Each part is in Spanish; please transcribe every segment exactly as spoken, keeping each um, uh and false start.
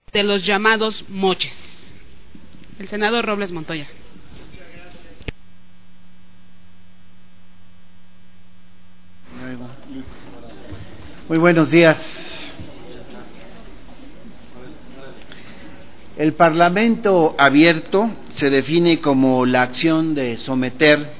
de los llamados moches. El senador Robles Montoya. Muy buenos días. El Parlamento abierto se define como la acción de someter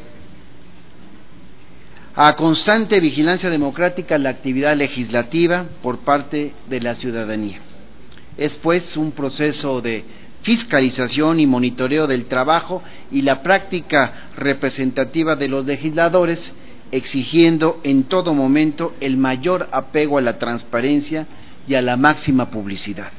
a constante vigilancia democrática la actividad legislativa por parte de la ciudadanía. Es pues un proceso de fiscalización y monitoreo del trabajo y la práctica representativa de los legisladores, exigiendo en todo momento el mayor apego a la transparencia y a la máxima publicidad.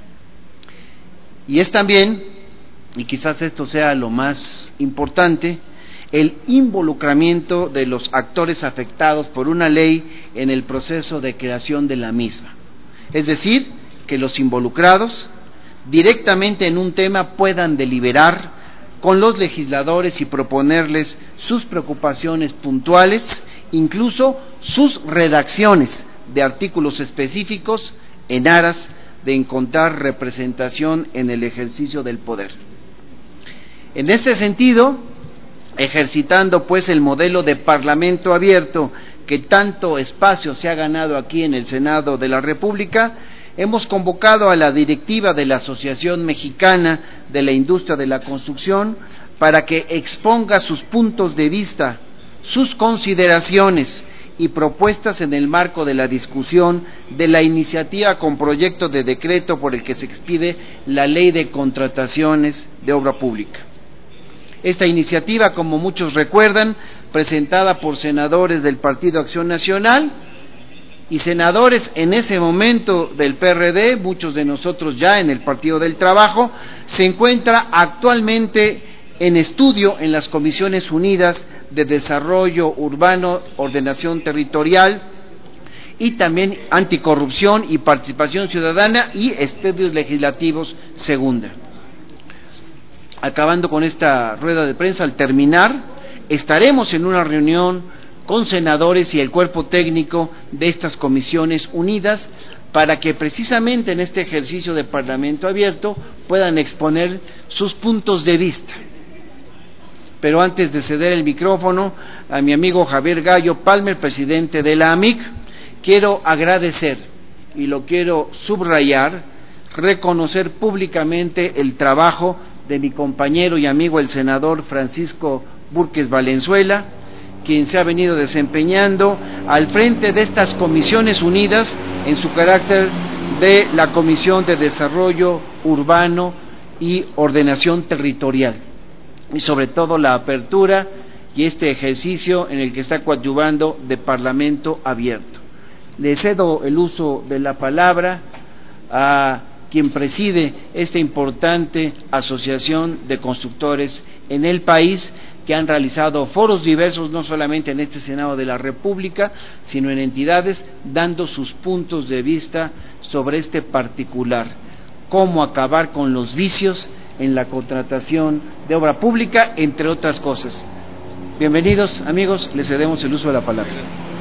Y es también, y quizás esto sea lo más importante, el involucramiento de los actores afectados por una ley en el proceso de creación de la misma. Es decir, que los involucrados directamente en un tema puedan deliberar con los legisladores y proponerles sus preocupaciones puntuales, incluso sus redacciones de artículos específicos en aras de encontrar representación en el ejercicio del poder. En este sentido, ejercitando pues el modelo de parlamento abierto que tanto espacio se ha ganado aquí en el Senado de la República, hemos convocado a la directiva de la Asociación Mexicana de la Industria de la Construcción para que exponga sus puntos de vista, sus consideraciones y propuestas en el marco de la discusión de la iniciativa con proyecto de decreto por el que se expide la Ley de Contrataciones de Obra Pública. Esta iniciativa, como muchos recuerdan, presentada por senadores del Partido Acción Nacional y senadores en ese momento del P R D, muchos de nosotros ya en el Partido del Trabajo, se encuentra actualmente en estudio en las Comisiones Unidas de Desarrollo Urbano, Ordenación Territorial y también Anticorrupción y Participación Ciudadana y Estudios Legislativos Segunda. Acabando con esta rueda de prensa, al terminar, estaremos en una reunión con senadores y el cuerpo técnico de estas Comisiones Unidas para que precisamente en este ejercicio de Parlamento abierto puedan exponer sus puntos de vista. Pero antes de ceder el micrófono a mi amigo Javier Gallo Palmer, presidente de la A M I C, quiero agradecer, y lo quiero subrayar, reconocer públicamente el trabajo de mi compañero y amigo el senador Francisco Burques Valenzuela, quien se ha venido desempeñando al frente de estas Comisiones Unidas en su carácter de la Comisión de Desarrollo Urbano y Ordenación Territorial, y sobre todo la apertura y este ejercicio en el que está coadyuvando de Parlamento abierto. Le cedo el uso de la palabra a quien preside esta importante asociación de constructores en el país, que han realizado foros diversos, no solamente en este Senado de la República, sino en entidades, dando sus puntos de vista sobre este particular, cómo acabar con los vicios en la contratación de obra pública, entre otras cosas. Bienvenidos, amigos, les cedemos el uso de la palabra.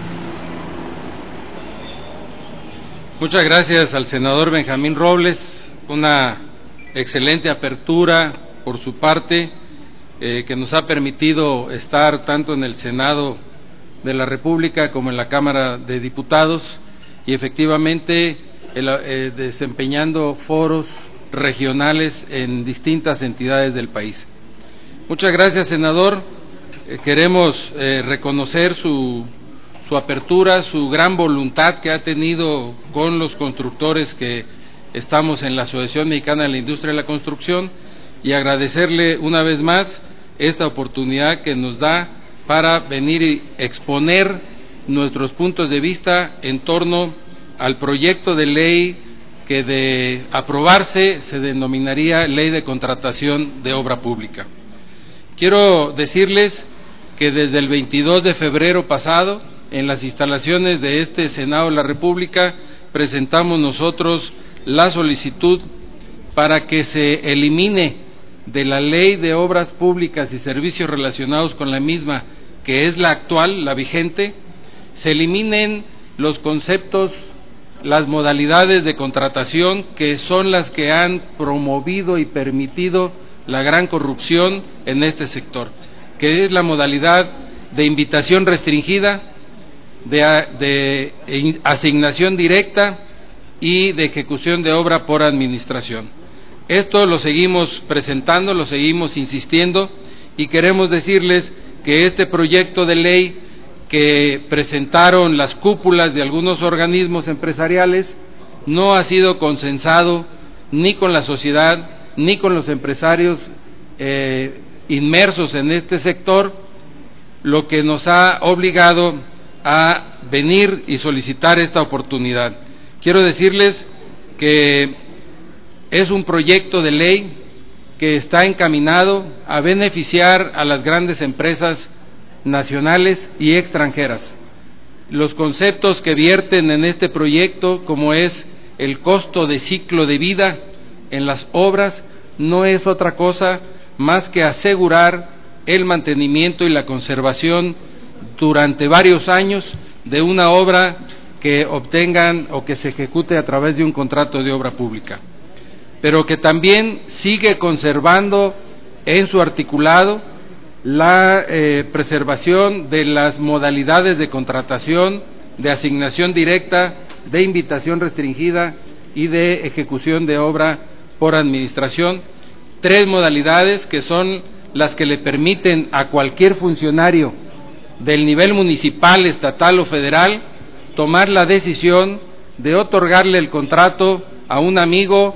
Muchas gracias al senador Benjamín Robles, una excelente apertura por su parte, eh, que nos ha permitido estar tanto en el Senado de la República como en la Cámara de Diputados y efectivamente el, eh, desempeñando foros regionales en distintas entidades del país. Muchas gracias, senador. Eh, queremos eh, reconocer su su apertura, su gran voluntad que ha tenido con los constructores que estamos en la Asociación Mexicana de la Industria de la Construcción, y agradecerle una vez más esta oportunidad que nos da para venir y exponer nuestros puntos de vista en torno al proyecto de ley que de aprobarse se denominaría Ley de Contratación de Obra Pública. Quiero decirles que desde el veintidós de febrero pasado, en las instalaciones de este Senado de la República, presentamos nosotros la solicitud para que se elimine de la Ley de Obras Públicas y Servicios relacionados con la misma, que es la actual, la vigente, se eliminen los conceptos las modalidades de contratación que son las que han promovido y permitido la gran corrupción en este sector, que es la modalidad de invitación restringida, de, de asignación directa y de ejecución de obra por administración. Esto lo seguimos presentando, lo seguimos insistiendo y queremos decirles que este proyecto de ley que presentaron las cúpulas de algunos organismos empresariales no ha sido consensado ni con la sociedad ni con los empresarios eh, inmersos en este sector, lo que nos ha obligado a venir y solicitar esta oportunidad. Quiero decirles que es un proyecto de ley que está encaminado a beneficiar a las grandes empresas nacionales y extranjeras. Los conceptos que vierten en este proyecto, como es el costo de ciclo de vida en las obras, no es otra cosa más que asegurar el mantenimiento y la conservación durante varios años de una obra que obtengan o que se ejecute a través de un contrato de obra pública, pero que también sigue conservando en su articulado la eh, preservación de las modalidades de contratación, de asignación directa, de invitación restringida y de ejecución de obra por administración, tres modalidades que son las que le permiten a cualquier funcionario del nivel municipal, estatal o federal tomar la decisión de otorgarle el contrato a un amigo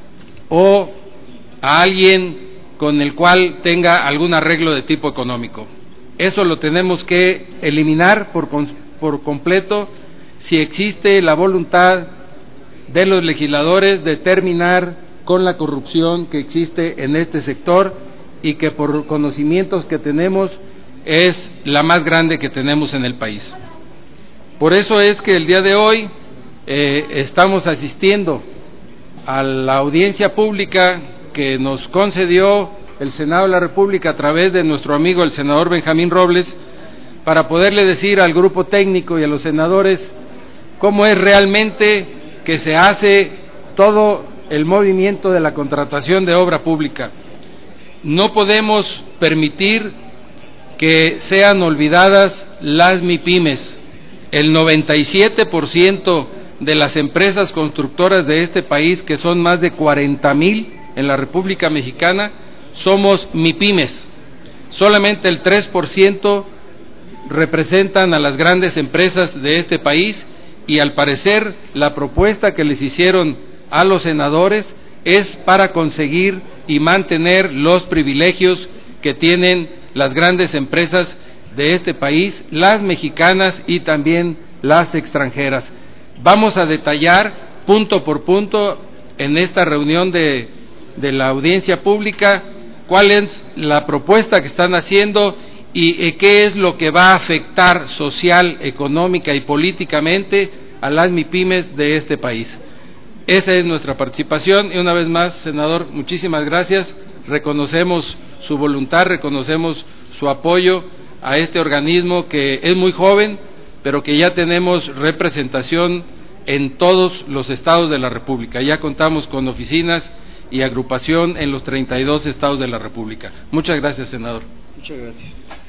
o a alguien con el cual tenga algún arreglo de tipo económico. Eso lo tenemos que eliminar por, por completo si existe la voluntad de los legisladores de terminar con la corrupción que existe en este sector y que por conocimientos que tenemos es la más grande que tenemos en el país. Por eso es que el día de hoy eh, estamos asistiendo a la audiencia pública que nos concedió el Senado de la República a través de nuestro amigo el senador Benjamín Robles, para poderle decir al grupo técnico y a los senadores cómo es realmente que se hace todo el movimiento de la contratación de obra pública. No podemos permitir que sean olvidadas las MIPYMES. El noventa y siete por ciento de las empresas constructoras de este país, que son más de cuarenta mil en la República Mexicana, somos MIPYMES. Solamente el tres por ciento representan a las grandes empresas de este país y al parecer la propuesta que les hicieron a los senadores es para conseguir y mantener los privilegios que tienen las grandes empresas de este país, las mexicanas y también las extranjeras. Vamos a detallar punto por punto en esta reunión de, de la audiencia pública cuál es la propuesta que están haciendo y eh, qué es lo que va a afectar social, económica y políticamente a las MIPYMES de este país. Esa es nuestra participación y una vez más, senador, muchísimas gracias. Reconocemos su voluntad, reconocemos su apoyo a este organismo que es muy joven, pero que ya tenemos representación en todos los estados de la República. Ya contamos con oficinas y agrupación en los treinta y dos estados de la República. Muchas gracias, senador. Muchas gracias.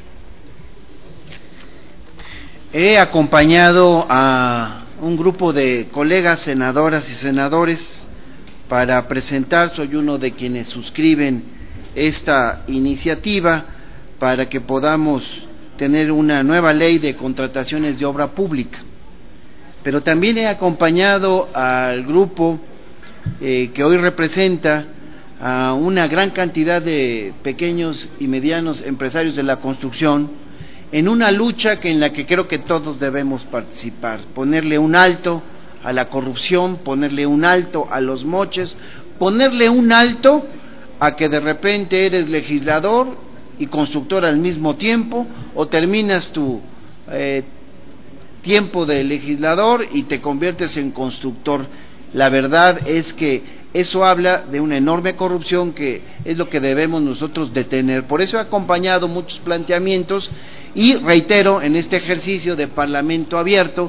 He acompañado a un grupo de colegas senadoras y senadores para presentar, soy uno de quienes suscriben esta iniciativa para que podamos tener una nueva ley de contrataciones de obra pública. Pero también he acompañado al grupo eh, que hoy representa a una gran cantidad de pequeños y medianos empresarios de la construcción en una lucha que en la que creo que todos debemos participar, ponerle un alto a la corrupción, ponerle un alto a los moches, ponerle un alto a que de repente eres legislador y constructor al mismo tiempo, o terminas tu eh, tiempo de legislador y te conviertes en constructor. La verdad es que eso habla de una enorme corrupción que es lo que debemos nosotros detener. Por eso he acompañado muchos planteamientos y reitero en este ejercicio de parlamento abierto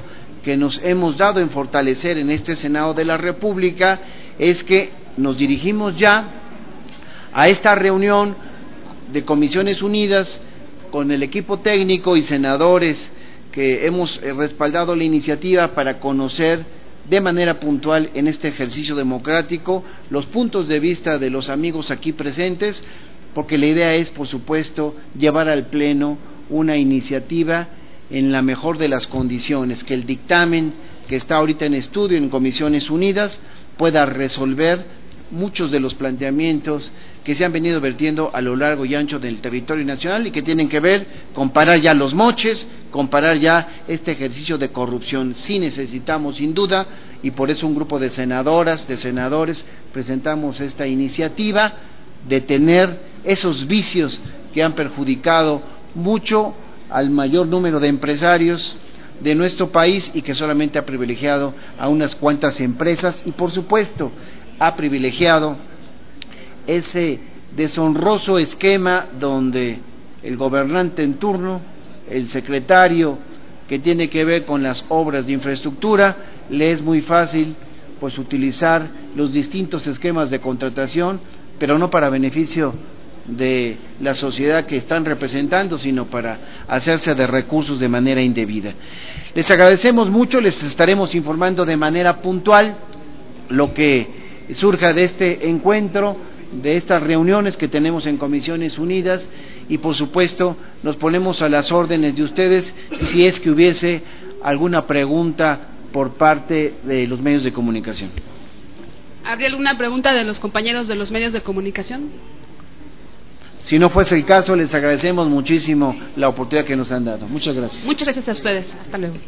que nos hemos dado en fortalecer en este Senado de la República es que nos dirigimos ya a esta reunión de Comisiones Unidas con el equipo técnico y senadores que hemos respaldado la iniciativa para conocer de manera puntual en este ejercicio democrático los puntos de vista de los amigos aquí presentes, porque la idea es, por supuesto, llevar al Pleno una iniciativa en la mejor de las condiciones, que el dictamen que está ahorita en estudio en Comisiones Unidas pueda resolver muchos de los planteamientos que se han venido vertiendo a lo largo y ancho del territorio nacional y que tienen que ver con parar ya los moches, con parar ya este ejercicio de corrupción. Sí necesitamos, sin duda, y por eso un grupo de senadoras, de senadores, presentamos esta iniciativa de tener esos vicios que han perjudicado mucho al mayor número de empresarios de nuestro país y que solamente ha privilegiado a unas cuantas empresas y, por supuesto, ha privilegiado ese deshonroso esquema donde el gobernante en turno, el secretario que tiene que ver con las obras de infraestructura, le es muy fácil pues utilizar los distintos esquemas de contratación, pero no para beneficio de la sociedad que están representando, sino para hacerse de recursos de manera indebida. Les agradecemos mucho, les estaremos informando de manera puntual lo que surja de este encuentro, de estas reuniones que tenemos en Comisiones Unidas y por supuesto nos ponemos a las órdenes de ustedes si es que hubiese alguna pregunta por parte de los medios de comunicación. ¿Habría alguna pregunta de los compañeros de los medios de comunicación? Si no fuese el caso, les agradecemos muchísimo la oportunidad que nos han dado. Muchas gracias. Muchas gracias a ustedes. Hasta luego.